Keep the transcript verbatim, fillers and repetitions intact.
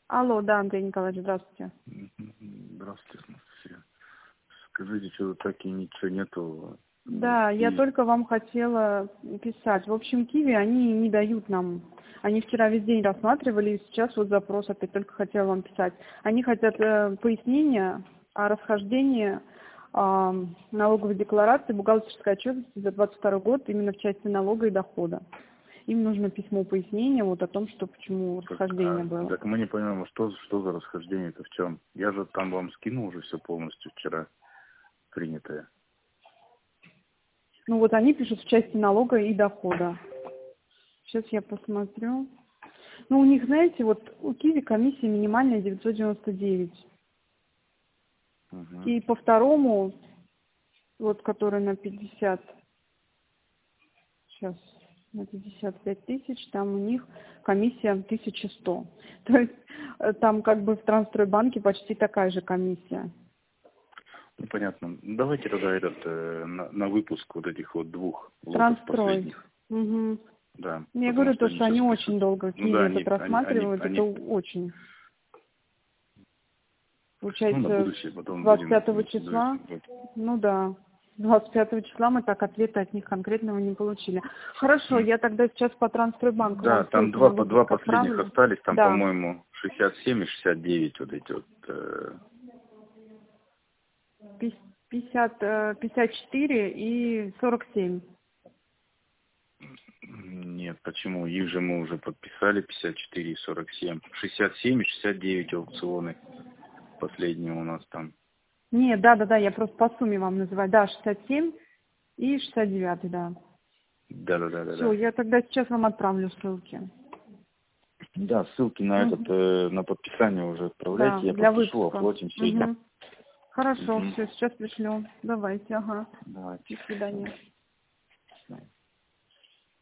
Алло, да, Андрей Николаевич, здравствуйте. Здравствуйте, Анастасия. Скажите, что так и ничего нету? Да, я только вам хотела писать. В общем, Киви, они не дают нам. Они вчера весь день рассматривали, и сейчас вот запрос опять только хотела вам писать. Они хотят э, пояснения о расхождении э, налоговой декларации, бухгалтерской отчетности за двадцать второй год именно в части налога и дохода. Им нужно письмо пояснения вот о том, что почему Так, расхождение а, было. так мы не понимаем, что, что за расхождение-то в чем? Я же там вам скинул уже все полностью вчера принятое. Ну вот они пишут в части налога и дохода. Сейчас я посмотрю. Ну, у них, знаете, вот у Киви комиссия минимальная девятьсот девяносто девять. Угу. И по второму, вот который на пятьдесят, сейчас, на пятьдесят пять тысяч, там у них комиссия тысяча сто. То есть э, там как бы в Трансстройбанке почти такая же комиссия. Ну, понятно. Давайте тогда этот, э, на, на выпуск вот этих вот двух лотов Трансстрой. последних. Угу. Да. Я Потому говорю что то, они что сейчас они пишут. очень долго Ну Киви да, этот они, они, они, рассматривают, они, это очень. ну, на Получается, будущее потом двадцать будем пятого рекомендовать. числа, Вот. ну да, двадцать пятого числа мы так ответа от них конкретного не получили. Хорошо, я тогда сейчас по Трансстройбанку Да, вам там ссылку два, на по два выпуск последних отправлю. остались, там, Да, по-моему, шестьдесят семь и шестьдесят девять вот эти вот. э, пятьдесят, э, пятьдесят четыре и сорок семь. Нет, почему? Их же мы уже подписали, пятьдесят четыре и сорок семь. шестьдесят семь и шестьдесят девять аукционы. Последние у нас там. Нет, да, да, да, я просто по сумме вам называю. Да, шестьдесят семь и шестьдесят девять, да. Все, Да-да-да-да-да. я тогда сейчас вам отправлю ссылки. Да, ссылки на Мгм. этот, э, на подписание уже Да, отправляйте, я для подпишу, выпуска. оплатим все. Мгм. Хорошо, Угу. все, сейчас пришлю. Давайте, ага. Давайте. До свидания.